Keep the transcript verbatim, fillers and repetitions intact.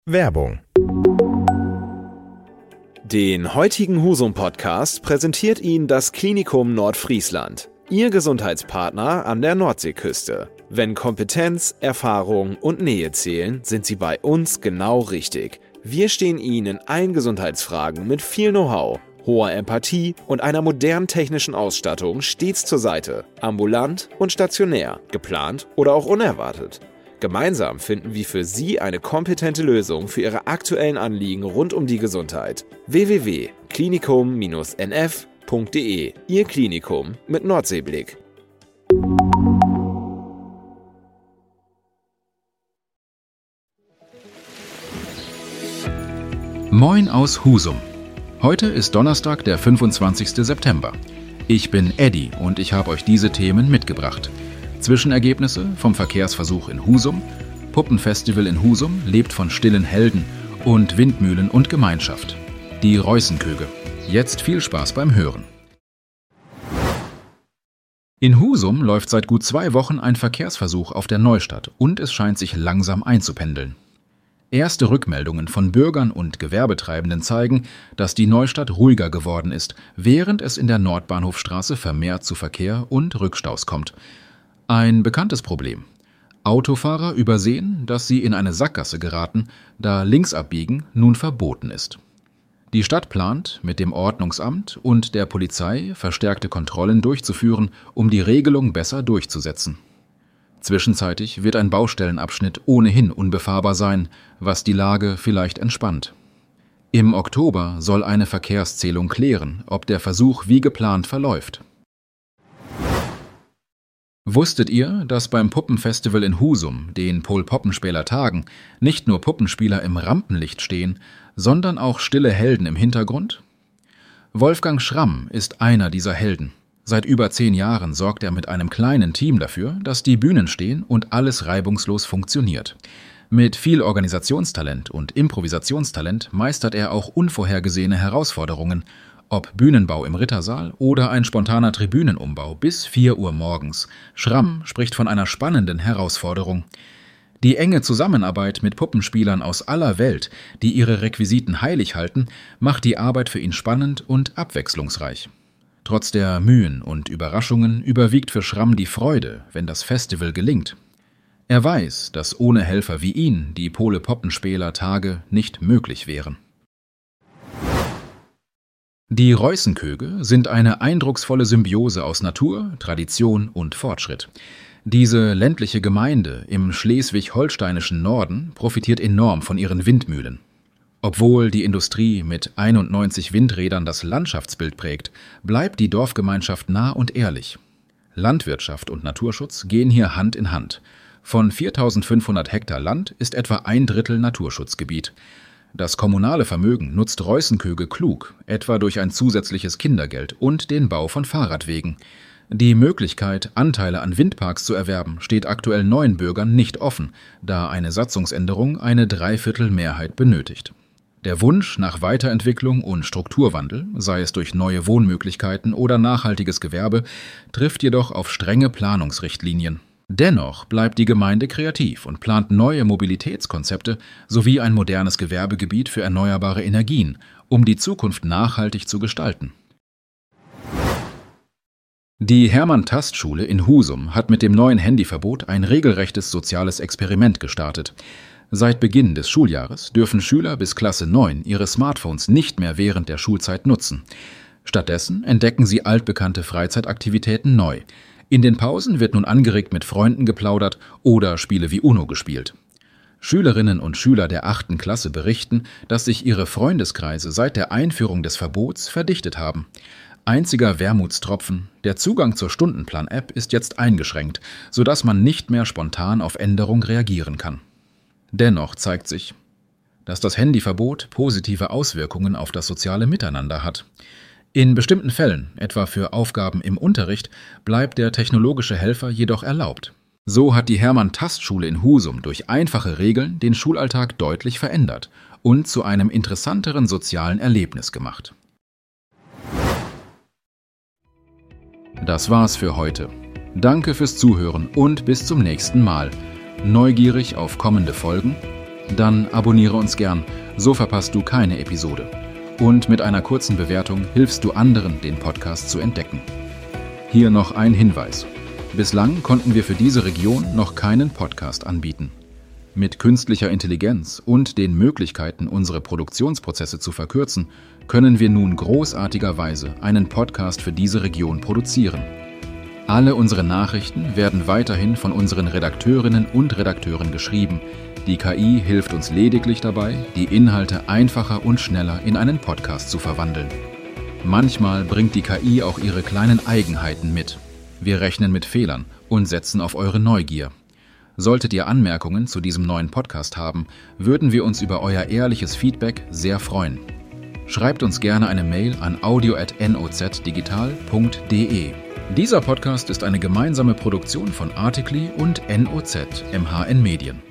Werbung. Den heutigen Husum-Podcast präsentiert Ihnen das Klinikum Nordfriesland, Ihr Gesundheitspartner an der Nordseeküste. Wenn Kompetenz, Erfahrung und Nähe zählen, sind Sie bei uns genau richtig. Wir stehen Ihnen in allen Gesundheitsfragen mit viel Know-how, hoher Empathie und einer modernen technischen Ausstattung stets zur Seite. Ambulant und stationär, geplant oder auch unerwartet. Gemeinsam finden wir für Sie eine kompetente Lösung für Ihre aktuellen Anliegen rund um die Gesundheit. w w w punkt klinikum Bindestrich n f punkt d e Ihr Klinikum mit Nordseeblick. Moin aus Husum. Heute ist Donnerstag, der fünfundzwanzigster September. Ich bin Eddie und ich habe euch diese Themen mitgebracht. Zwischenergebnisse vom Verkehrsversuch in Husum, Puppenfestival in Husum lebt von stillen Helden und Windmühlen und Gemeinschaft. Die Reußenköge. Jetzt viel Spaß beim Hören. In Husum läuft seit gut zwei Wochen ein Verkehrsversuch auf der Neustadt und es scheint sich langsam einzupendeln. Erste Rückmeldungen von Bürgern und Gewerbetreibenden zeigen, dass die Neustadt ruhiger geworden ist, während es in der Nordbahnhofstraße vermehrt zu Verkehr und Rückstaus kommt. Ein bekanntes Problem. Autofahrer übersehen, dass sie in eine Sackgasse geraten, da Linksabbiegen nun verboten ist. Die Stadt plant, mit dem Ordnungsamt und der Polizei verstärkte Kontrollen durchzuführen, um die Regelung besser durchzusetzen. Zwischenzeitlich wird ein Baustellenabschnitt ohnehin unbefahrbar sein, was die Lage vielleicht entspannt. Im Oktober soll eine Verkehrszählung klären, ob der Versuch wie geplant verläuft. Wusstet ihr, dass beim Puppenfestival in Husum, den Pol-Poppenspieler Tagen, nicht nur Puppenspieler im Rampenlicht stehen, sondern auch stille Helden im Hintergrund? Wolfgang Schramm ist einer dieser Helden. Seit über zehn Jahren sorgt er mit einem kleinen Team dafür, dass die Bühnen stehen und alles reibungslos funktioniert. Mit viel Organisationstalent und Improvisationstalent meistert er auch unvorhergesehene Herausforderungen, ob Bühnenbau im Rittersaal oder ein spontaner Tribünenumbau bis vier Uhr morgens. Schramm spricht von einer spannenden Herausforderung. Die enge Zusammenarbeit mit Puppenspielern aus aller Welt, die ihre Requisiten heilig halten, macht die Arbeit für ihn spannend und abwechslungsreich. Trotz der Mühen und Überraschungen überwiegt für Schramm die Freude, wenn das Festival gelingt. Er weiß, dass ohne Helfer wie ihn die Pole-Poppenspieler Tage nicht möglich wären. Die Reußenköge sind eine eindrucksvolle Symbiose aus Natur, Tradition und Fortschritt. Diese ländliche Gemeinde im schleswig-holsteinischen Norden profitiert enorm von ihren Windmühlen. Obwohl die Industrie mit einundneunzig Windrädern das Landschaftsbild prägt, bleibt die Dorfgemeinschaft nah und ehrlich. Landwirtschaft und Naturschutz gehen hier Hand in Hand. Von viertausendfünfhundert Hektar Land ist etwa ein Drittel Naturschutzgebiet. Das kommunale Vermögen nutzt Reußenköge klug, etwa durch ein zusätzliches Kindergeld und den Bau von Fahrradwegen. Die Möglichkeit, Anteile an Windparks zu erwerben, steht aktuell neuen Bürgern nicht offen, da eine Satzungsänderung eine Dreiviertelmehrheit benötigt. Der Wunsch nach Weiterentwicklung und Strukturwandel, sei es durch neue Wohnmöglichkeiten oder nachhaltiges Gewerbe, trifft jedoch auf strenge Planungsrichtlinien. Dennoch bleibt die Gemeinde kreativ und plant neue Mobilitätskonzepte sowie ein modernes Gewerbegebiet für erneuerbare Energien, um die Zukunft nachhaltig zu gestalten. Die Hermann-Tast-Schule in Husum hat mit dem neuen Handyverbot ein regelrechtes soziales Experiment gestartet. Seit Beginn des Schuljahres dürfen Schüler bis Klasse neun ihre Smartphones nicht mehr während der Schulzeit nutzen. Stattdessen entdecken sie altbekannte Freizeitaktivitäten neu. In den Pausen wird nun angeregt mit Freunden geplaudert oder Spiele wie Uno gespielt. Schülerinnen und Schüler der achten Klasse berichten, dass sich ihre Freundeskreise seit der Einführung des Verbots verdichtet haben. Einziger Wermutstropfen: Der Zugang zur Stundenplan-App ist jetzt eingeschränkt, sodass man nicht mehr spontan auf Änderung reagieren kann. Dennoch zeigt sich, dass das Handyverbot positive Auswirkungen auf das soziale Miteinander hat. In bestimmten Fällen, etwa für Aufgaben im Unterricht, bleibt der technologische Helfer jedoch erlaubt. So hat die Hermann-Tast-Schule in Husum durch einfache Regeln den Schulalltag deutlich verändert und zu einem interessanteren sozialen Erlebnis gemacht. Das war's für heute. Danke fürs Zuhören und bis zum nächsten Mal. Neugierig auf kommende Folgen? Dann abonniere uns gern, so verpasst du keine Episode. Und mit einer kurzen Bewertung hilfst du anderen, den Podcast zu entdecken. Hier noch ein Hinweis. Bislang konnten wir für diese Region noch keinen Podcast anbieten. Mit künstlicher Intelligenz und den Möglichkeiten, unsere Produktionsprozesse zu verkürzen, können wir nun großartigerweise einen Podcast für diese Region produzieren. Alle unsere Nachrichten werden weiterhin von unseren Redakteurinnen und Redakteuren geschrieben. Die K I hilft uns lediglich dabei, die Inhalte einfacher und schneller in einen Podcast zu verwandeln. Manchmal bringt die K I auch ihre kleinen Eigenheiten mit. Wir rechnen mit Fehlern und setzen auf eure Neugier. Solltet ihr Anmerkungen zu diesem neuen Podcast haben, würden wir uns über euer ehrliches Feedback sehr freuen. Schreibt uns gerne eine Mail an audio at nozdigital punkt de. Dieser Podcast ist eine gemeinsame Produktion von Articly und N O Z M H N Medien.